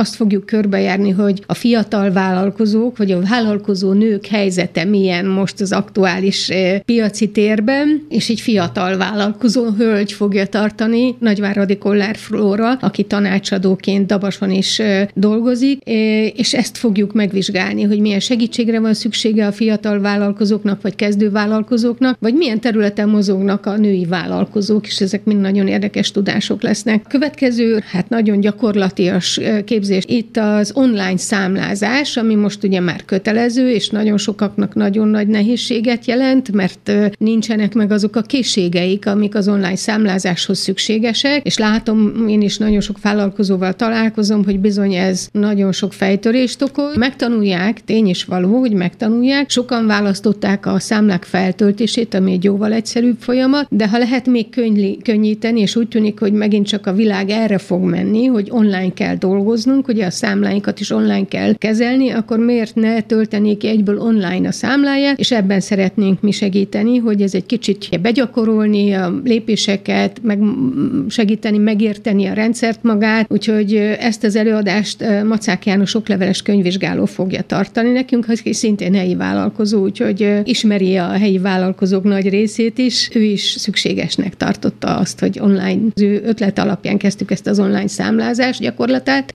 azt fogjuk körbejárni, hogy a fiatal vállalkozók, vagy a vállalkozó nők helyzete milyen most az aktuális piaci térben, és egy fiatal vállalkozó hölgy fogja tartani, Nagyváradi Kollár Flóra, aki tanácsadóként Dabason is dolgozik, és ezt fogjuk megvizsgálni, hogy milyen segítségre van szüksége a fiatal vállalkozóknak, vagy kezdő vállalkozóknak, vagy milyen területen mozognak a női vállalkozók, és ezek mind nagyon érdekes tudások lesznek. Következő, nagyon gyakorlatias képzés, itt az online számlázás, ami most ugye már kötelező, és nagyon sokaknak nagyon nagy nehézséget jelent, mert nincsenek meg azok a készségeik, amik az online számlázáshoz szükségesek, és látom, én is nagyon sok vállalkozóval találkozom, hogy bizony ez nagyon sok fejtörést okoz. Megtanulják, tény is való, hogy megtanulják. Sokan választották a számlák feltöltését, ami egy jóval egyszerűbb folyamat, de ha lehet még könnyíteni, és úgy tűnik, hogy megint csak a világ erre fog menni, hogy online kell dolgoznunk, ugye a számláinkat is online kell kezelni, akkor miért ne töltenék ki egyből online a számláját, és ebben szeretnénk mi segíteni, hogy ez egy kicsit begyakorolni a lépéseket, meg segíteni, megérteni a rendszert magát, úgyhogy ezt az előadást Macák János okleveles könyvvizsgáló fogja tartani nekünk, aki szintén helyi vállalkozó, úgyhogy ismeri a helyi vállalkozók nagy részét is. Ő is szükségesnek tartotta azt, hogy online, az ő ötlet alapján kezdtük ezt az online számlázás gyakorlatát,